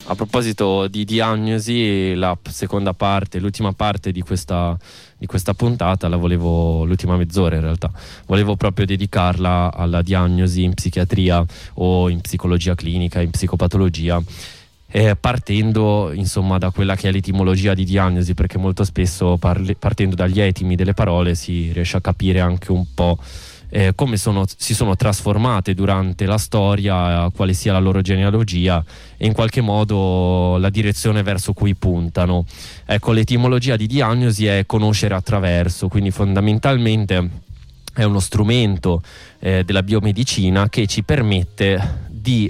A proposito di diagnosi, la seconda parte, l'ultima parte di questa puntata, l'ultima mezz'ora in realtà, volevo proprio dedicarla alla diagnosi in psichiatria o in psicologia clinica, in psicopatologia, partendo insomma da quella che è l'etimologia di diagnosi, perché molto spesso partendo dagli etimi delle parole si riesce a capire anche un po' come si sono trasformate durante la storia, quale sia la loro genealogia e in qualche modo la direzione verso cui puntano. Ecco, l'etimologia di diagnosi è conoscere attraverso, quindi fondamentalmente è uno strumento della biomedicina che ci permette di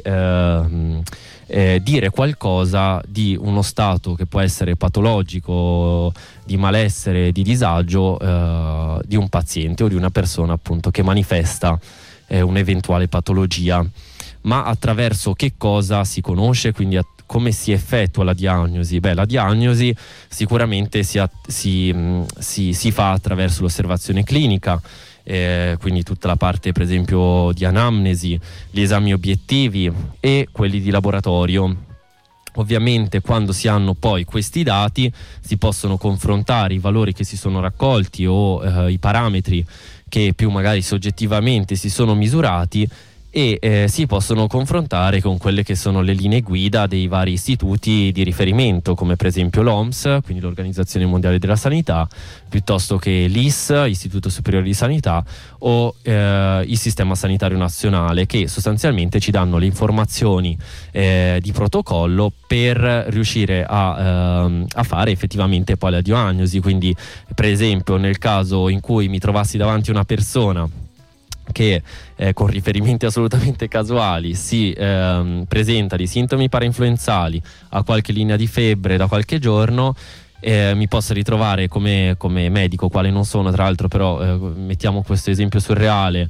dire qualcosa di uno stato che può essere patologico, di malessere, di disagio di un paziente o di una persona appunto che manifesta un'eventuale patologia. Ma attraverso che cosa si conosce, quindi come si effettua la diagnosi? Beh, la diagnosi sicuramente si fa attraverso l'osservazione clinica, quindi tutta la parte per esempio di anamnesi, gli esami obiettivi e quelli di laboratorio. Ovviamente quando si hanno poi questi dati si possono confrontare i valori che si sono raccolti o i parametri che più magari soggettivamente si sono misurati e si possono confrontare con quelle che sono le linee guida dei vari istituti di riferimento, come per esempio l'OMS, quindi l'Organizzazione Mondiale della Sanità, piuttosto che l'IS, Istituto Superiore di Sanità, o il Sistema Sanitario Nazionale, che sostanzialmente ci danno le informazioni di protocollo per riuscire a fare effettivamente poi la diagnosi. Quindi per esempio nel caso in cui mi trovassi davanti una persona che con riferimenti assolutamente casuali si presenta di sintomi parainfluenzali, ha qualche linea di febbre da qualche giorno, mi posso ritrovare come medico, quale non sono tra l'altro, però mettiamo questo esempio surreale,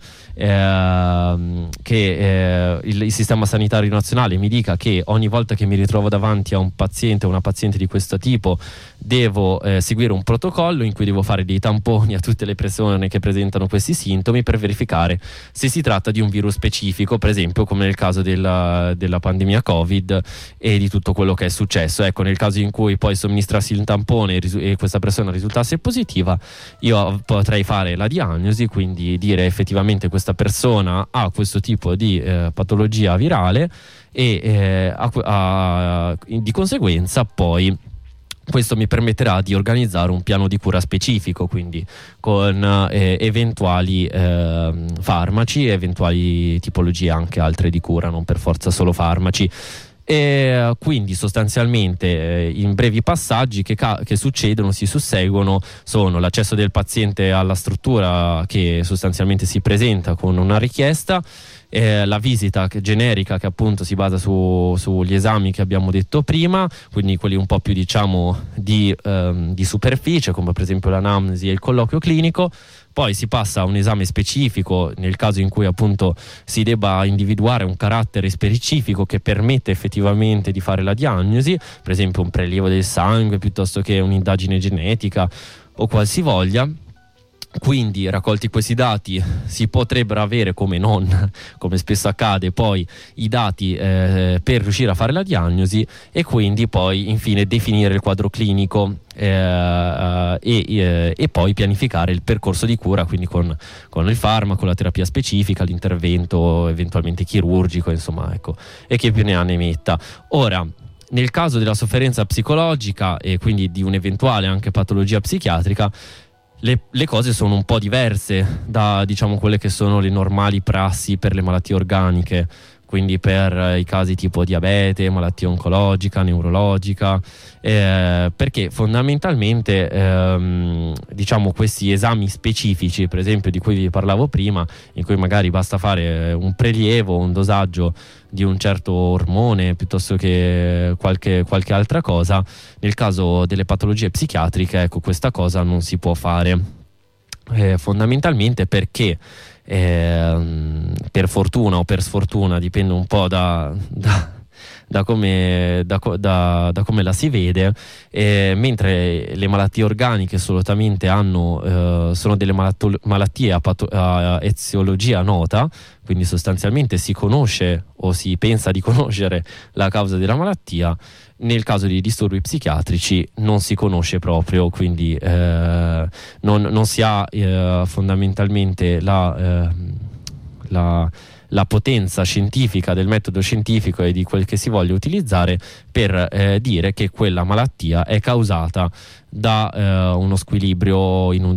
che il sistema sanitario nazionale mi dica che ogni volta che mi ritrovo davanti a un paziente o una paziente di questo tipo devo seguire un protocollo in cui devo fare dei tamponi a tutte le persone che presentano questi sintomi per verificare se si tratta di un virus specifico, per esempio come nel caso della pandemia Covid e di tutto quello che è successo. Ecco, nel caso in cui poi somministrassi il tampone e questa persona risultasse positiva, io potrei fare la diagnosi, quindi dire effettivamente questa persona ha questo tipo di patologia virale e di conseguenza poi questo mi permetterà di organizzare un piano di cura specifico, quindi con eventuali farmaci, eventuali tipologie anche altre di cura, non per forza solo farmaci. E quindi sostanzialmente in brevi passaggi che succedono, si susseguono, sono l'accesso del paziente alla struttura che sostanzialmente si presenta con una richiesta, la visita generica che appunto si basa sugli esami che abbiamo detto prima, quindi quelli un po' più diciamo di superficie, come per esempio l'anamnesi e il colloquio clinico. Poi si passa a un esame specifico nel caso in cui appunto si debba individuare un carattere specifico che permette effettivamente di fare la diagnosi, per esempio un prelievo del sangue piuttosto che un'indagine genetica o qualsivoglia. Quindi raccolti questi dati si potrebbero avere, come spesso accade, poi i dati per riuscire a fare la diagnosi e quindi poi infine definire il quadro clinico e poi pianificare il percorso di cura, quindi con il farmaco, la terapia specifica, l'intervento eventualmente chirurgico, insomma, ecco, e chi più ne ha ne metta. Ora, nel caso della sofferenza psicologica e quindi di un'eventuale anche patologia psichiatrica, le cose sono un po' diverse da, diciamo, quelle che sono le normali prassi per le malattie organiche, quindi per i casi tipo diabete, malattia oncologica, neurologica, perché fondamentalmente diciamo questi esami specifici, per esempio di cui vi parlavo prima, in cui magari basta fare un prelievo, un dosaggio di un certo ormone piuttosto che qualche altra cosa, nel caso delle patologie psichiatriche, ecco, questa cosa non si può fare, fondamentalmente perché per fortuna o per sfortuna, dipende un po' da come la si vede, mentre le malattie organiche solitamente sono delle malattie a eziologia nota, quindi sostanzialmente si conosce o si pensa di conoscere la causa della malattia. Nel caso di disturbi psichiatrici non si conosce proprio, quindi non si ha fondamentalmente la potenza scientifica del metodo scientifico e di quel che si voglia utilizzare per dire che quella malattia è causata da uno squilibrio in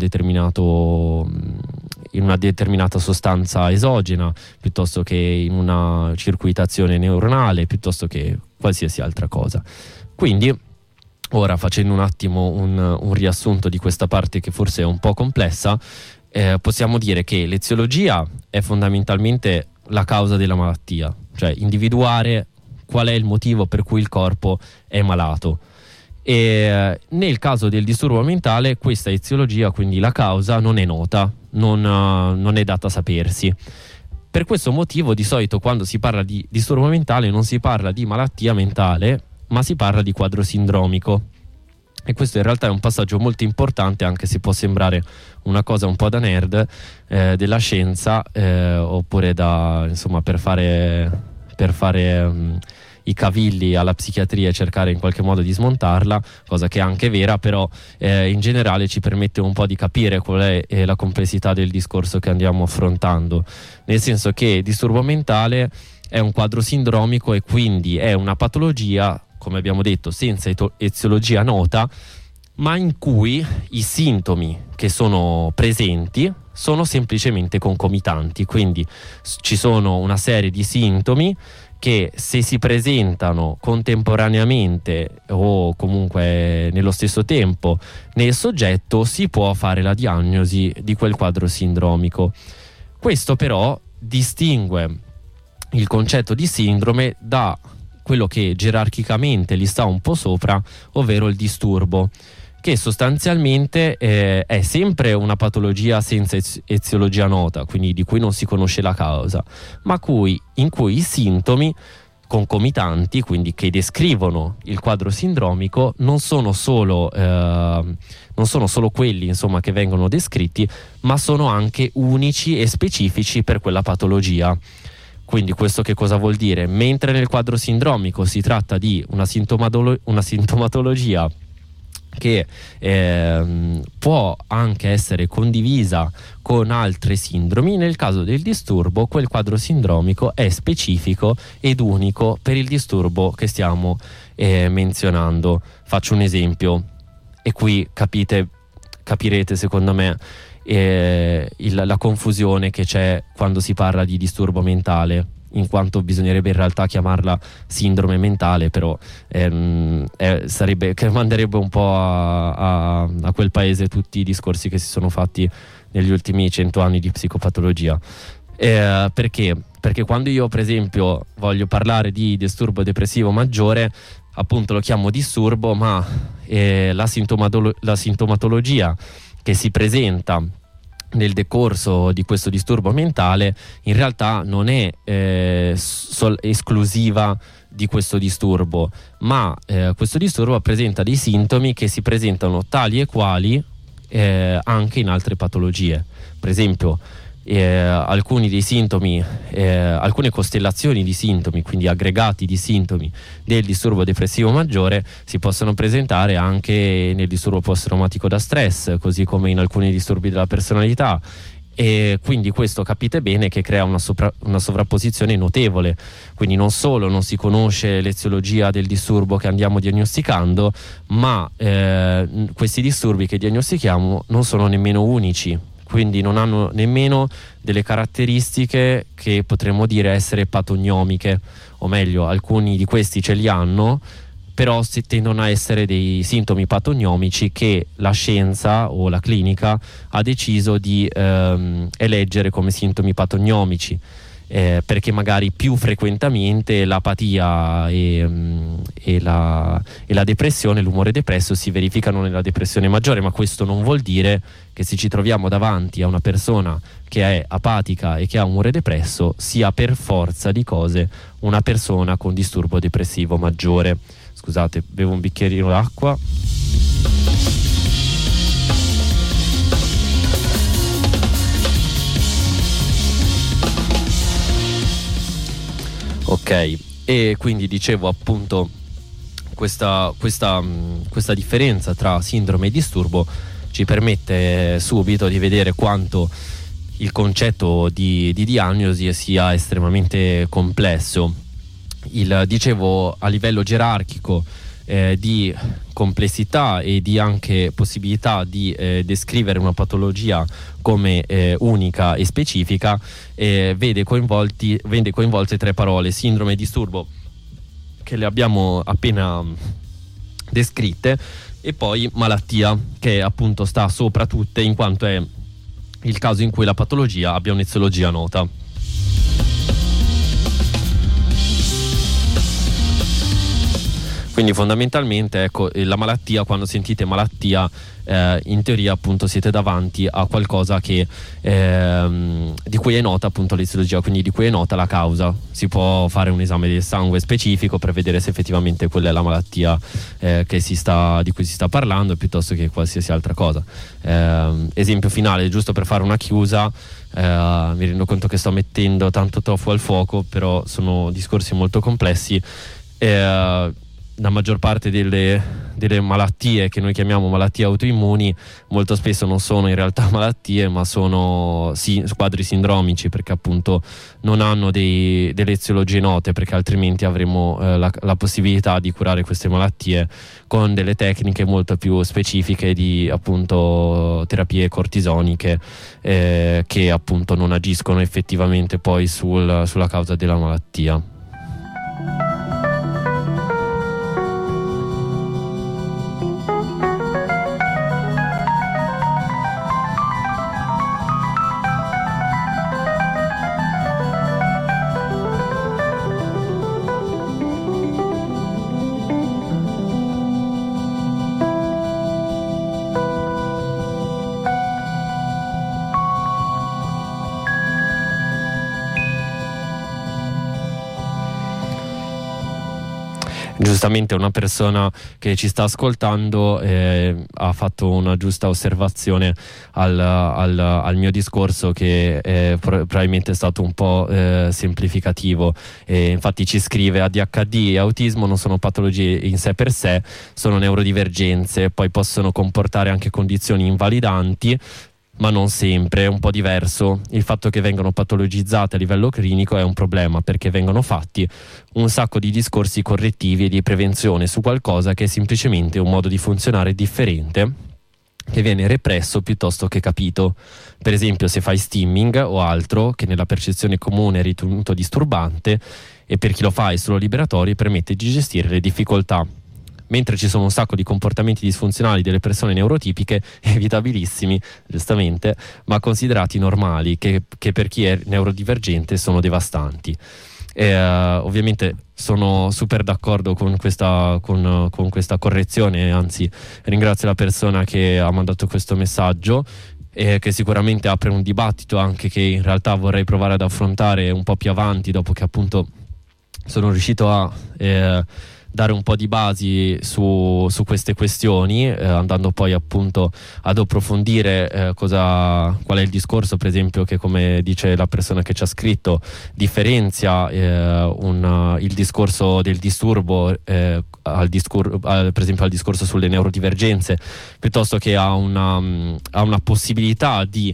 una determinata sostanza esogena, piuttosto che in una circuitazione neuronale, piuttosto che qualsiasi altra cosa. Quindi, ora, facendo un attimo un riassunto di questa parte che forse è un po' complessa, possiamo dire che l'eziologia è fondamentalmente la causa della malattia, cioè individuare qual è il motivo per cui il corpo è malato. E nel caso del disturbo mentale questa eziologia, quindi la causa, non è nota, non è data a sapersi. Per questo motivo di solito quando si parla di disturbo mentale non si parla di malattia mentale, ma si parla di quadro sindromico. E questo in realtà è un passaggio molto importante, anche se può sembrare una cosa un po' da nerd della scienza, oppure per fare i cavilli alla psichiatria e cercare in qualche modo di smontarla, cosa che è anche vera, però in generale ci permette un po' di capire qual è la complessità del discorso che andiamo affrontando, nel senso che disturbo mentale è un quadro sindromico e quindi è una patologia, come abbiamo detto, senza eziologia nota, ma in cui i sintomi che sono presenti sono semplicemente concomitanti. Quindi ci sono una serie di sintomi che, se si presentano contemporaneamente o comunque nello stesso tempo nel soggetto, si può fare la diagnosi di quel quadro sindromico. Questo però distingue il concetto di sindrome da quello che gerarchicamente gli sta un po' sopra, ovvero il disturbo, che sostanzialmente è sempre una patologia senza eziologia nota, quindi di cui non si conosce la causa, ma in cui i sintomi concomitanti, quindi che descrivono il quadro sindromico, non sono solo quelli, insomma, che vengono descritti, ma sono anche unici e specifici per quella patologia. Quindi questo che cosa vuol dire? Mentre nel quadro sindromico si tratta di una sintomatologia che può anche essere condivisa con altre sindromi, nel caso del disturbo quel quadro sindromico è specifico ed unico per il disturbo che stiamo menzionando. Faccio un esempio e qui capirete secondo me la confusione che c'è quando si parla di disturbo mentale, in quanto bisognerebbe in realtà chiamarla sindrome mentale, però sarebbe che manderebbe un po' a quel paese tutti i discorsi che si sono fatti negli ultimi 100 anni di psicopatologia. Perché? Perché quando io, per esempio, voglio parlare di disturbo depressivo maggiore, appunto lo chiamo disturbo, ma la sintomatologia che si presenta nel decorso di questo disturbo mentale in realtà non è esclusiva di questo disturbo, ma questo disturbo presenta dei sintomi che si presentano tali e quali anche in altre patologie. Per esempio alcuni dei sintomi, alcune costellazioni di sintomi, quindi aggregati di sintomi del disturbo depressivo maggiore, si possono presentare anche nel disturbo post-traumatico da stress, così come in alcuni disturbi della personalità. E quindi questo, capite bene, che crea una sovrapposizione notevole. Quindi non solo non si conosce l'eziologia del disturbo che andiamo diagnosticando, ma questi disturbi che diagnostichiamo non sono nemmeno unici, quindi non hanno nemmeno delle caratteristiche che potremmo dire essere patognomiche, o meglio, alcuni di questi ce li hanno, però si tendono a essere dei sintomi patognomici che la scienza o la clinica ha deciso di eleggere come sintomi patognomici. perché magari più frequentemente l'apatia e la depressione, l'umore depresso si verificano nella depressione maggiore, ma questo non vuol dire che se ci troviamo davanti a una persona che è apatica e che ha umore depresso sia per forza di cose una persona con disturbo depressivo maggiore. Scusate, bevo un bicchierino d'acqua. Ok, e quindi dicevo appunto questa differenza tra sindrome e disturbo ci permette subito di vedere quanto il concetto di diagnosi sia estremamente complesso. Dicevo a livello gerarchico di complessità e di anche possibilità di descrivere una patologia come unica e specifica, vede coinvolte tre parole: sindrome e disturbo, che le abbiamo appena descritte, e poi malattia, che appunto sta sopra tutte, in quanto è il caso in cui la patologia abbia un'eziologia nota. Quindi fondamentalmente, ecco, la malattia, quando sentite malattia, in teoria appunto siete davanti a qualcosa che di cui è nota appunto l'eziologia, quindi di cui è nota la causa. Si può fare un esame del sangue specifico per vedere se effettivamente quella è la malattia di cui si sta parlando, piuttosto che qualsiasi altra cosa. Esempio finale, giusto per fare una chiusa. Mi rendo conto che sto mettendo tanto tofu al fuoco, però sono discorsi molto complessi. La maggior parte delle malattie che noi chiamiamo malattie autoimmuni molto spesso non sono in realtà malattie, ma sono quadri sindromici, perché appunto non hanno delle eziologie note, perché altrimenti avremo la possibilità di curare queste malattie con delle tecniche molto più specifiche di appunto terapie cortisoniche che appunto non agiscono effettivamente poi sulla causa della malattia. Giustamente una persona che ci sta ascoltando ha fatto una giusta osservazione al mio discorso, che probabilmente è stato un po' semplificativo. Infatti ci scrive: ADHD e autismo non sono patologie in sé per sé, sono neurodivergenze, poi possono comportare anche condizioni invalidanti, ma non sempre, è un po' diverso. Il fatto che vengano patologizzate a livello clinico è un problema, perché vengono fatti un sacco di discorsi correttivi e di prevenzione su qualcosa che è semplicemente un modo di funzionare differente, che viene represso piuttosto che capito. Per esempio, se fai stimming o altro che nella percezione comune è ritenuto disturbante, e per chi lo fa è solo liberatorio, permette di gestire le difficoltà. Mentre ci sono un sacco di comportamenti disfunzionali delle persone neurotipiche, evitabilissimi, giustamente, ma considerati normali, che per chi è neurodivergente sono devastanti. Ovviamente sono super d'accordo con questa correzione, anzi ringrazio la persona che ha mandato questo messaggio, che sicuramente apre un dibattito anche che in realtà vorrei provare ad affrontare un po' più avanti, dopo che appunto sono riuscito a dare un po' di basi su queste questioni, andando poi appunto ad approfondire qual è il discorso, per esempio, che, come dice la persona che ci ha scritto, differenzia il discorso del disturbo per esempio al discorso sulle neurodivergenze, piuttosto che a una possibilità di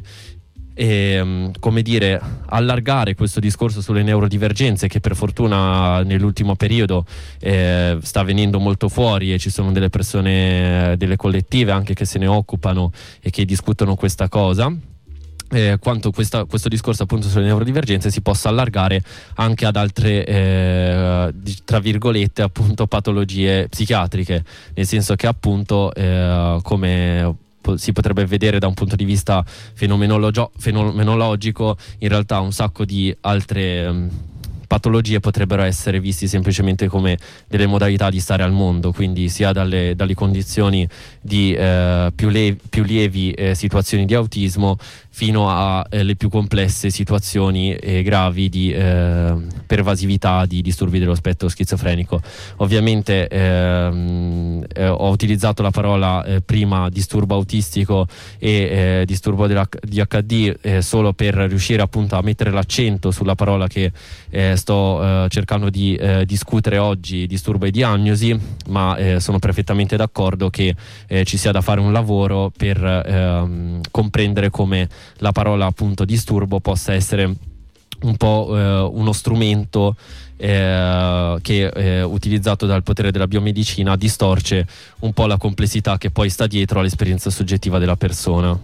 come dire, allargare questo discorso sulle neurodivergenze, che per fortuna nell'ultimo periodo sta venendo molto fuori, e ci sono delle persone, delle collettive anche, che se ne occupano e che discutono questa cosa. Quanto questo discorso appunto sulle neurodivergenze si possa allargare anche ad altre tra virgolette appunto patologie psichiatriche, nel senso che appunto come si potrebbe vedere da un punto di vista fenomenologico, in realtà un sacco di altre patologie potrebbero essere visti semplicemente come delle modalità di stare al mondo, quindi sia dalle condizioni di più lievi situazioni di autismo fino alle più complesse situazioni gravi di pervasività di disturbi dello spettro schizofrenico. Ovviamente ho utilizzato la parola prima disturbo autistico e disturbo DHD solo per riuscire appunto a mettere l'accento sulla parola che sto cercando di discutere oggi, disturbo e diagnosi, ma sono perfettamente d'accordo che ci sia da fare un lavoro per comprendere come la parola appunto disturbo possa essere un po' uno strumento che utilizzato dal potere della biomedicina distorce un po' la complessità che poi sta dietro all'esperienza soggettiva della persona.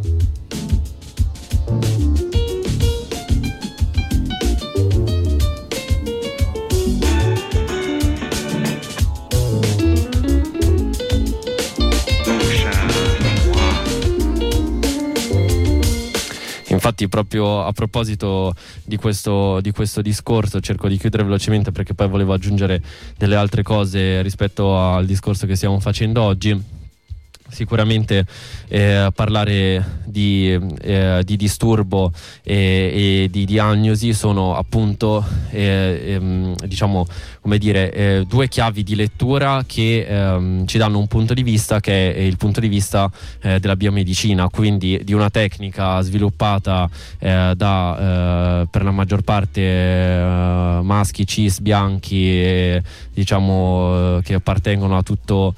Infatti, proprio a proposito di questo discorso, cerco di chiudere velocemente perché poi volevo aggiungere delle altre cose rispetto al discorso che stiamo facendo oggi. Sicuramente parlare di disturbo e di diagnosi sono appunto diciamo, come dire, due chiavi di lettura che ci danno un punto di vista che è il punto di vista della biomedicina, quindi di una tecnica sviluppata per la maggior parte maschi cis bianchi diciamo che appartengono a tutto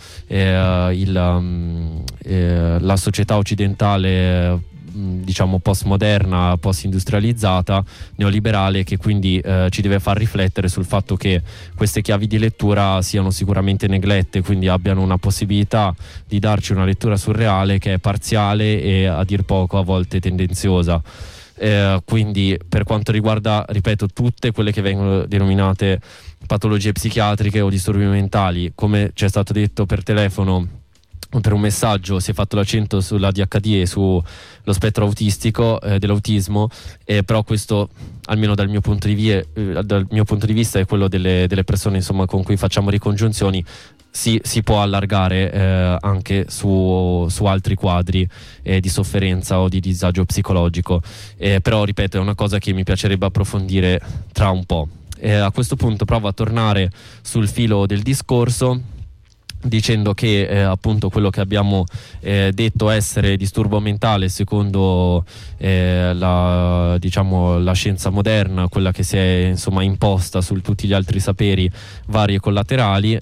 la società occidentale diciamo postmoderna, post-industrializzata, neoliberale, che quindi ci deve far riflettere sul fatto che queste chiavi di lettura siano sicuramente neglette, quindi abbiano una possibilità di darci una lettura surreale che è parziale e a dir poco a volte tendenziosa. Quindi per quanto riguarda, ripeto, tutte quelle che vengono denominate patologie psichiatriche o disturbi mentali, come ci è stato detto per telefono, per un messaggio, si è fatto l'accento sulla DHD e sullo spettro autistico dell'autismo, però questo, almeno dal mio punto di vista e quello delle persone insomma con cui facciamo ricongiunzioni, si può allargare anche su altri quadri di sofferenza o di disagio psicologico, però ripeto, è una cosa che mi piacerebbe approfondire tra un po'. A questo punto provo a tornare sul filo del discorso dicendo che appunto quello che abbiamo detto essere disturbo mentale secondo la scienza moderna, quella che si è insomma imposta su tutti gli altri saperi vari e collaterali,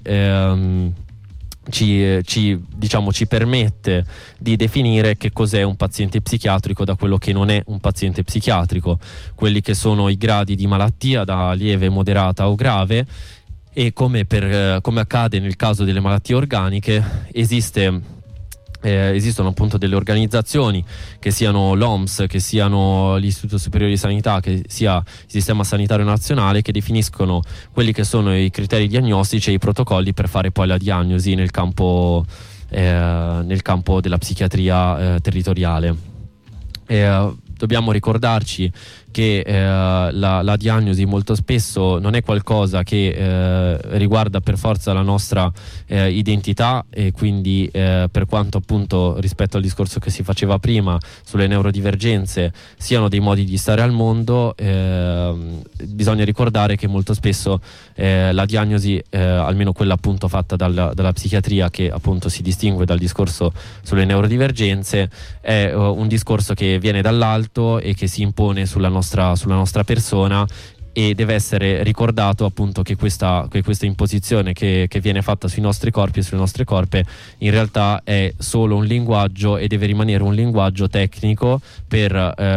ci permette di definire che cos'è un paziente psichiatrico da quello che non è un paziente psichiatrico, quelli che sono i gradi di malattia da lieve, moderata o grave. E come accade nel caso delle malattie organiche, esistono appunto delle organizzazioni, che siano l'OMS, che siano l'Istituto Superiore di Sanità, che sia il Sistema Sanitario Nazionale, che definiscono quelli che sono i criteri diagnostici e i protocolli per fare poi la diagnosi nel campo della psichiatria territoriale. Dobbiamo ricordarci che la diagnosi molto spesso non è qualcosa che riguarda per forza la nostra identità, e quindi per quanto appunto rispetto al discorso che si faceva prima sulle neurodivergenze siano dei modi di stare al mondo, bisogna ricordare che molto spesso la diagnosi, almeno quella appunto fatta dalla psichiatria, che appunto si distingue dal discorso sulle neurodivergenze, è un discorso che viene dall'alto e che si impone sulla nostra persona, e deve essere ricordato appunto che questa imposizione che viene fatta sui nostri corpi e sulle nostre corpe in realtà è solo un linguaggio, e deve rimanere un linguaggio tecnico per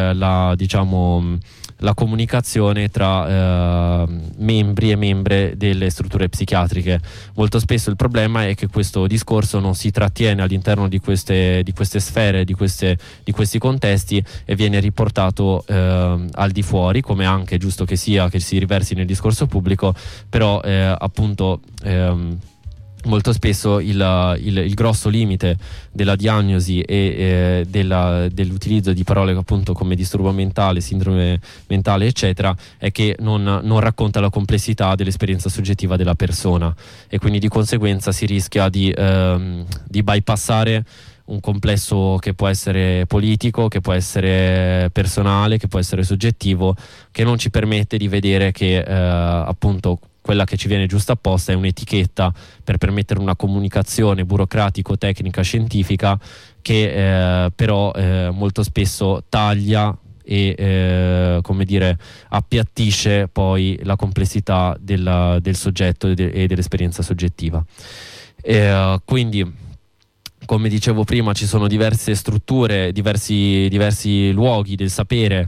la comunicazione tra membri e membre delle strutture psichiatriche. Molto spesso il problema è che questo discorso non si trattiene all'interno di queste sfere, di questi contesti, e viene riportato al di fuori, come anche è giusto che sia che si riversi nel discorso pubblico, però appunto molto spesso il grosso limite della diagnosi e dell'utilizzo di parole appunto come disturbo mentale, sindrome mentale eccetera, è che non racconta la complessità dell'esperienza soggettiva della persona, e quindi di conseguenza si rischia di bypassare un complesso che può essere politico, che può essere personale, che può essere soggettivo, che non ci permette di vedere che appunto quella che ci viene giustapposta è un'etichetta per permettere una comunicazione burocratico-tecnica scientifica che però molto spesso taglia e come dire appiattisce poi la complessità del soggetto e dell'esperienza soggettiva. Quindi, come dicevo prima, ci sono diverse strutture, diversi luoghi del sapere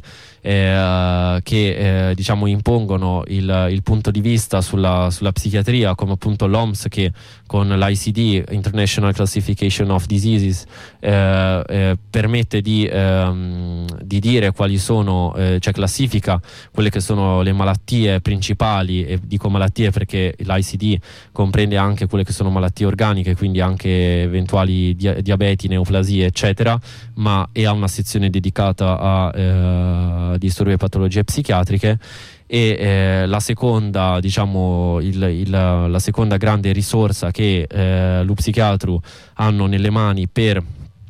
che diciamo impongono il punto di vista sulla psichiatria, come appunto l'OMS, che con l'ICD, International Classification of Diseases, permette di dire quali sono, cioè classifica quelle che sono le malattie principali, e dico malattie perché l'ICD comprende anche quelle che sono malattie organiche, quindi anche eventuali diabeti, neoplasie eccetera, ma ha una sezione dedicata a disturbi e patologie psichiatriche. E la seconda, diciamo, la seconda grande risorsa che lo psichiatru hanno nelle mani per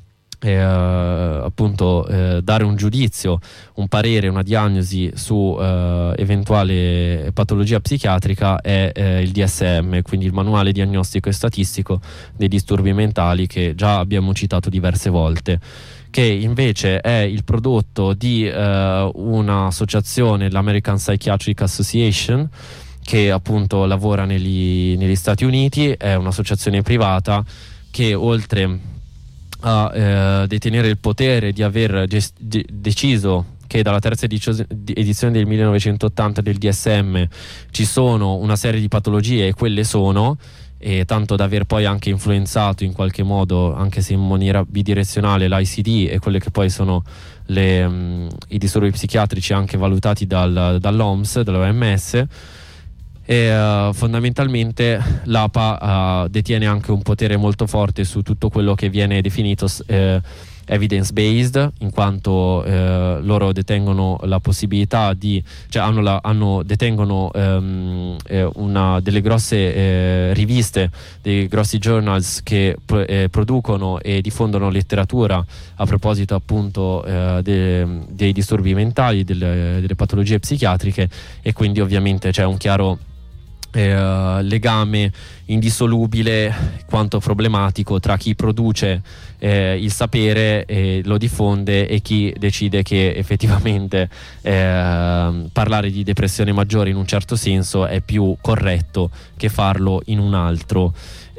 appunto dare un giudizio, un parere, una diagnosi su eventuale patologia psichiatrica è il DSM, quindi il manuale diagnostico e statistico dei disturbi mentali, che già abbiamo citato diverse volte, che invece è il prodotto di un'associazione, l'American Psychiatric Association, che appunto lavora negli Stati Uniti. È un'associazione privata che, oltre a detenere il potere di aver deciso che dalla terza edizione del 1980 del DSM ci sono una serie di patologie, e quelle sono, e tanto da aver poi anche influenzato in qualche modo, anche se in maniera bidirezionale, l'ICD e quelle che poi sono i disturbi psichiatrici anche valutati dall'OMS, dall'OMS. E fondamentalmente l'APA detiene anche un potere molto forte su tutto quello che viene definito evidence based, in quanto loro detengono la possibilità detengono delle grosse riviste, dei grossi journals che producono e diffondono letteratura a proposito appunto dei disturbi mentali, delle patologie psichiatriche, e quindi ovviamente c'è un chiaro legame indissolubile quanto problematico tra chi produce il sapere e lo diffonde e chi decide che effettivamente parlare di depressione maggiore in un certo senso è più corretto che farlo in un altro.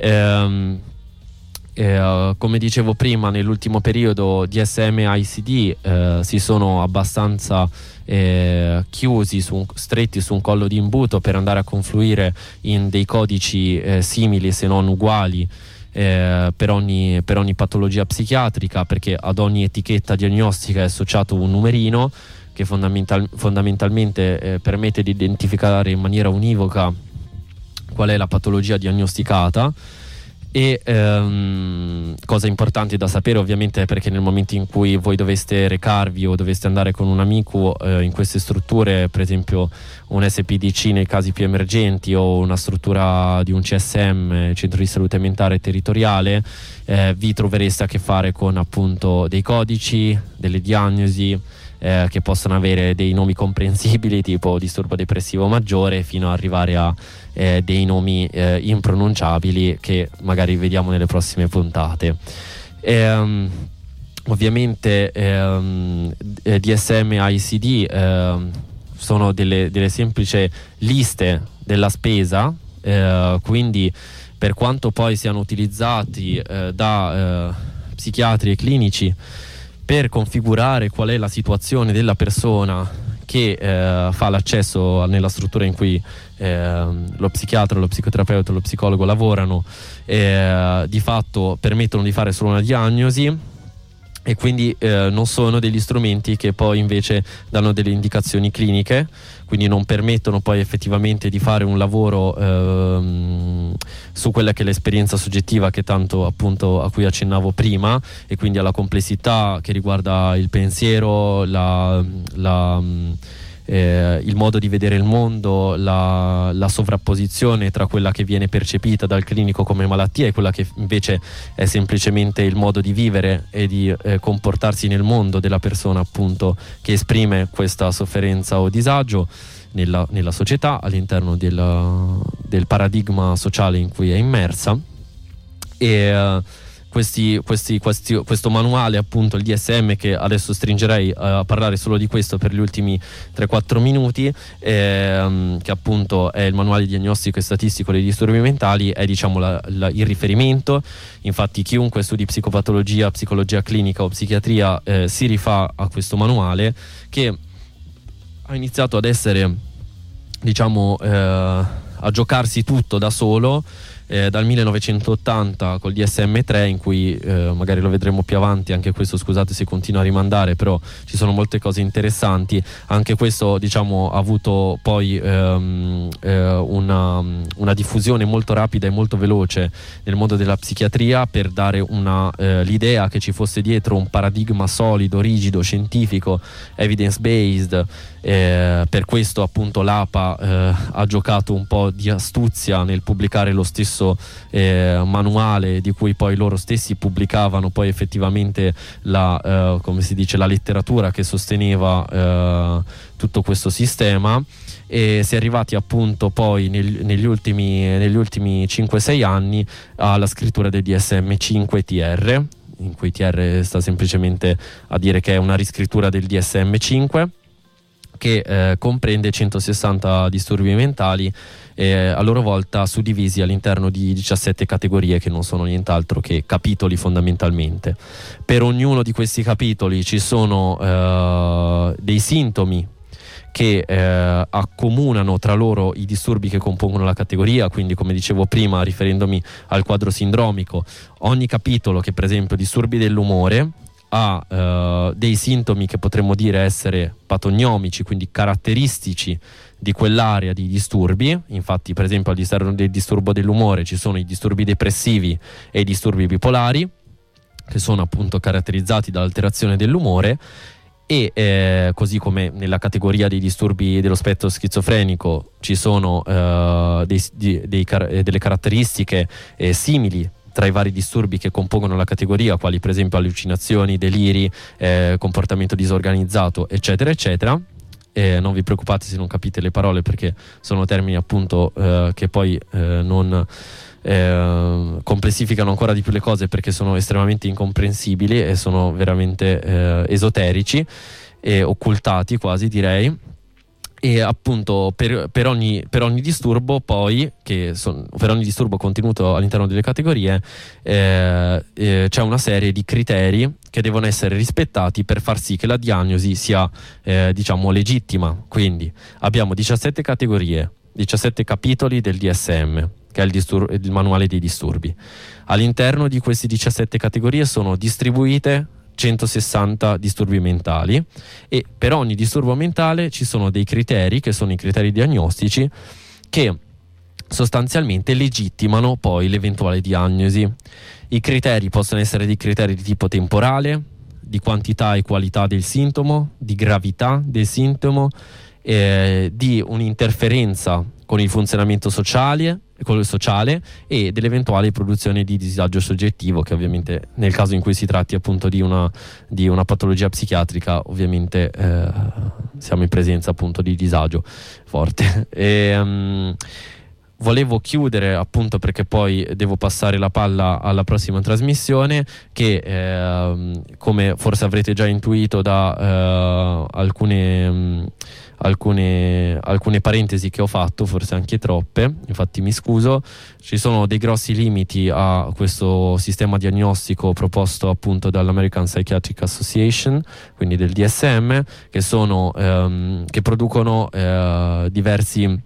Come dicevo prima, nell'ultimo periodo DSM e ICD si sono abbastanza chiusi, stretti su un collo di imbuto per andare a confluire in dei codici simili se non uguali per ogni patologia psichiatrica, perché ad ogni etichetta diagnostica è associato un numerino che fondamentalmente permette di identificare in maniera univoca qual è la patologia diagnosticata. E cosa importante da sapere ovviamente è perché nel momento in cui voi doveste recarvi o doveste andare con un amico in queste strutture, per esempio un SPDC nei casi più emergenti o una struttura di un CSM, centro di salute mentale territoriale, vi trovereste a che fare con appunto dei codici, delle diagnosi che possono avere dei nomi comprensibili tipo disturbo depressivo maggiore, fino ad arrivare a dei nomi impronunciabili che magari vediamo nelle prossime puntate. Ovviamente DSM e ICD sono delle semplici liste della spesa, quindi per quanto poi siano utilizzati da psichiatri e clinici per configurare qual è la situazione della persona che fa l'accesso nella struttura in cui lo psichiatra, lo psicoterapeuta e lo psicologo lavorano, di fatto permettono di fare solo una diagnosi, e quindi non sono degli strumenti che poi invece danno delle indicazioni cliniche, quindi non permettono poi effettivamente di fare un lavoro su quella che è l'esperienza soggettiva, che tanto appunto a cui accennavo prima, e quindi alla complessità che riguarda il pensiero, il modo di vedere il mondo, la sovrapposizione tra quella che viene percepita dal clinico come malattia e quella che invece è semplicemente il modo di vivere e di comportarsi nel mondo della persona, appunto, che esprime questa sofferenza o disagio nella società, all'interno del paradigma sociale in cui è immersa. E questo manuale, appunto il DSM, che adesso stringerei a parlare solo di questo per gli ultimi 3-4 minuti, che appunto è il manuale diagnostico e statistico dei disturbi mentali, è diciamo il riferimento. Infatti chiunque studi psicopatologia, psicologia clinica o psichiatria si rifà a questo manuale, che ha iniziato ad essere, diciamo, a giocarsi tutto da solo dal 1980 col DSM-3, in cui magari lo vedremo più avanti, anche questo scusate se continua a rimandare, però ci sono molte cose interessanti. Anche questo, diciamo, ha avuto poi una diffusione molto rapida e molto veloce nel mondo della psichiatria, per dare l'idea che ci fosse dietro un paradigma solido, rigido, scientifico, evidence based. Per questo appunto l'APA ha giocato un po' di astuzia nel pubblicare lo stesso manuale, di cui poi loro stessi pubblicavano poi effettivamente come si dice, la letteratura che sosteneva tutto questo sistema. E si è arrivati appunto poi negli ultimi 5-6 anni alla scrittura del DSM-5 TR, in cui TR sta semplicemente a dire che è una riscrittura del DSM-5, che comprende 160 disturbi mentali, a loro volta suddivisi all'interno di 17 categorie, che non sono nient'altro che capitoli fondamentalmente. Per ognuno di questi capitoli ci sono dei sintomi che accomunano tra loro i disturbi che compongono la categoria. Quindi, come dicevo prima, riferendomi al quadro sindromico, ogni capitolo, che per esempio disturbi dell'umore, ha dei sintomi che potremmo dire essere patognomici, quindi caratteristici di quell'area di disturbi. Infatti, per esempio, all'interno del disturbo dell'umore ci sono i disturbi depressivi e i disturbi bipolari, che sono appunto caratterizzati dall'alterazione dell'umore. E così come nella categoria dei disturbi dello spettro schizofrenico ci sono delle caratteristiche simili tra i vari disturbi che compongono la categoria, quali per esempio allucinazioni, deliri, comportamento disorganizzato, eccetera eccetera. Non vi preoccupate se non capite le parole, perché sono termini appunto che poi non complessificano ancora di più le cose, perché sono estremamente incomprensibili e sono veramente esoterici e occultati quasi, direi. E appunto per ogni disturbo poi, per ogni disturbo contenuto all'interno delle categorie, c'è una serie di criteri che devono essere rispettati per far sì che la diagnosi sia diciamo legittima. Quindi abbiamo 17 categorie, 17 capitoli del DSM, che è il manuale dei disturbi. All'interno di queste 17 categorie sono distribuite 160 disturbi mentali, e per ogni disturbo mentale ci sono dei criteri, che sono i criteri diagnostici, che sostanzialmente legittimano poi l'eventuale diagnosi. I criteri possono essere dei criteri di tipo temporale, di quantità e qualità del sintomo, di gravità del sintomo, di un'interferenza con il funzionamento sociale e dell'eventuale produzione di disagio soggettivo, che ovviamente nel caso in cui si tratti appunto di una patologia psichiatrica, ovviamente siamo in presenza appunto di disagio forte. Volevo chiudere appunto, perché poi devo passare la palla alla prossima trasmissione, che come forse avrete già intuito da alcune parentesi che ho fatto, forse anche troppe, infatti mi scuso, ci sono dei grossi limiti a questo sistema diagnostico proposto appunto dall'American Psychiatric Association, quindi del DSM, che producono diversi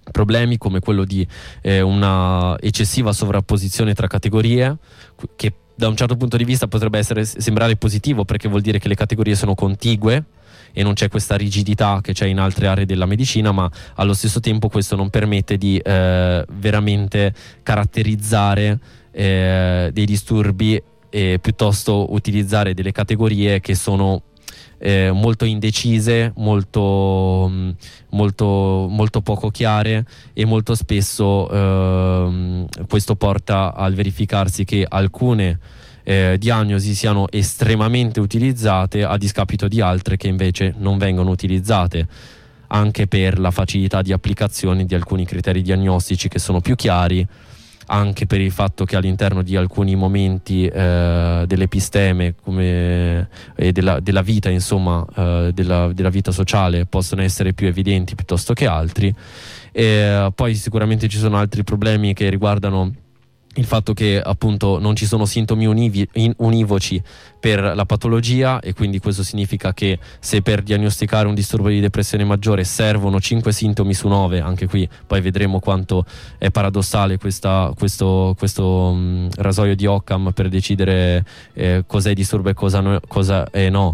problemi, come quello di una eccessiva sovrapposizione tra categorie, che da un certo punto di vista potrebbe sembrare positivo, perché vuol dire che le categorie sono contigue e non c'è questa rigidità che c'è in altre aree della medicina, ma allo stesso tempo questo non permette di veramente caratterizzare dei disturbi, e piuttosto utilizzare delle categorie che sono molto indecise, molto poco chiare, e molto spesso questo porta al verificarsi che alcune diagnosi siano estremamente utilizzate a discapito di altre che invece non vengono utilizzate, anche per la facilità di applicazione di alcuni criteri diagnostici che sono più chiari, anche per il fatto che all'interno di alcuni momenti dell'episteme e della vita, insomma, della vita sociale, possono essere più evidenti piuttosto che altri. Poi sicuramente ci sono altri problemi che riguardano il fatto che appunto non ci sono sintomi univoci per la patologia, e quindi questo significa che se per diagnosticare un disturbo di depressione maggiore servono 5 sintomi su 9, anche qui poi vedremo quanto è paradossale questo rasoio di Occam per decidere cos'è disturbo e cosa è no.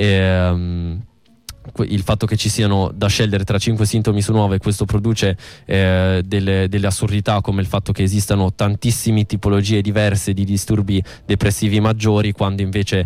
Il fatto che ci siano da scegliere tra 5 sintomi su 9, questo produce delle assurdità, come il fatto che esistano tantissime tipologie diverse di disturbi depressivi maggiori, quando invece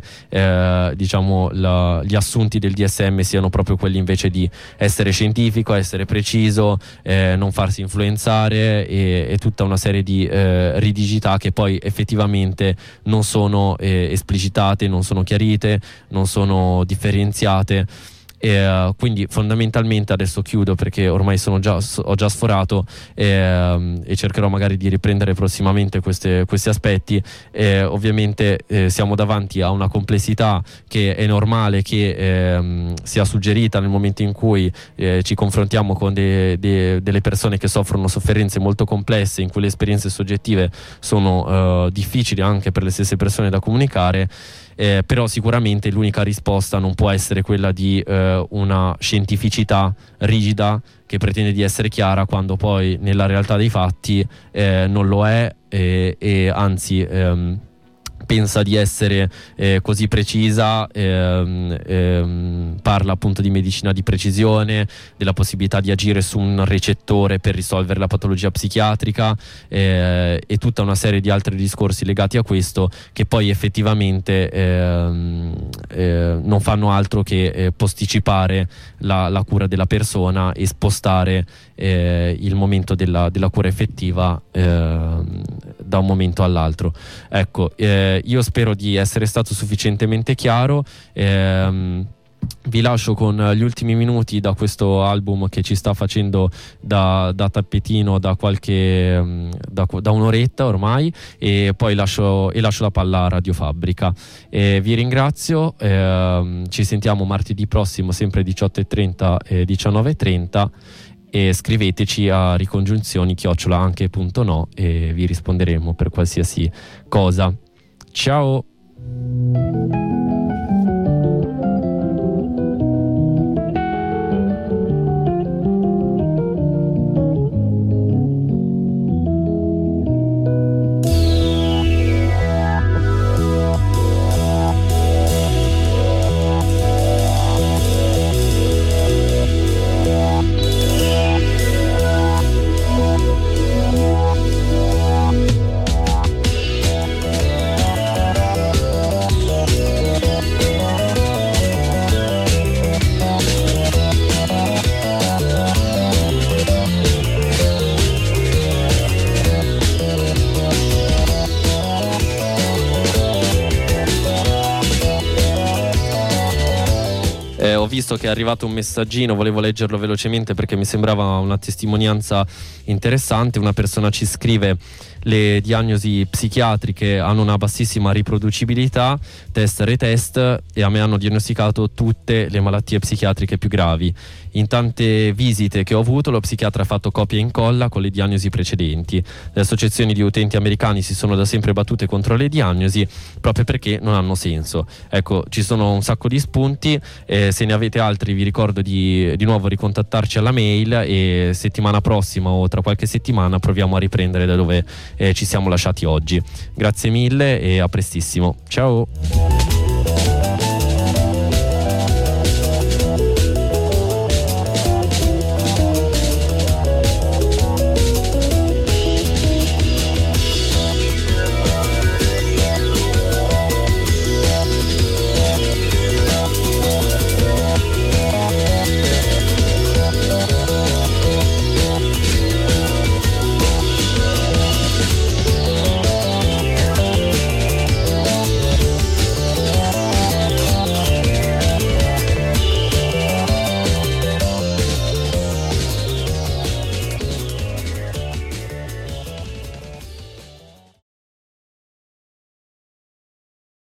gli assunti del DSM siano proprio quelli invece di essere scientifico, essere preciso, non farsi influenzare, e tutta una serie di rigidità che poi effettivamente non sono esplicitate, non sono chiarite, non sono differenziate. Quindi fondamentalmente, adesso chiudo perché ormai ho già sforato, e cercherò magari di riprendere prossimamente questi aspetti. Ovviamente siamo davanti a una complessità che è normale che sia suggerita nel momento in cui ci confrontiamo con delle persone che soffrono sofferenze molto complesse, in cui le esperienze soggettive sono difficili anche per le stesse persone da comunicare. Però sicuramente l'unica risposta non può essere quella di una scientificità rigida che pretende di essere chiara, quando poi nella realtà dei fatti non lo è, e anzi pensa di essere così precisa, parla appunto di medicina di precisione, della possibilità di agire su un recettore per risolvere la patologia psichiatrica, e tutta una serie di altri discorsi legati a questo, che poi effettivamente non fanno altro che posticipare la cura della persona e spostare il momento della cura effettiva da un momento all'altro. Ecco, io spero di essere stato sufficientemente chiaro. Vi lascio con gli ultimi minuti da questo album che ci sta facendo da tappetino da un'oretta ormai, e poi lascio la palla a Radio Fabbrica. Vi ringrazio, ci sentiamo martedì prossimo, sempre 18:30 e 19:30, e scriveteci a ricongiunzioni@anche.no e vi risponderemo per qualsiasi cosa. Ciao. Ho visto che è arrivato un messaggino, volevo leggerlo velocemente perché mi sembrava una testimonianza interessante. Una persona ci scrive: le diagnosi psichiatriche hanno una bassissima riproducibilità, test e retest, e a me hanno diagnosticato tutte le malattie psichiatriche più gravi. In tante visite che ho avuto, lo psichiatra ha fatto copia e incolla con le diagnosi precedenti. Le associazioni di utenti americani si sono da sempre battute contro le diagnosi proprio perché non hanno senso. Ecco, ci sono un sacco di spunti, se ne avete altri vi ricordo di nuovo ricontattarci alla mail, e settimana prossima o tra qualche settimana proviamo a riprendere da dove ci siamo lasciati oggi. Grazie mille e a prestissimo. Ciao.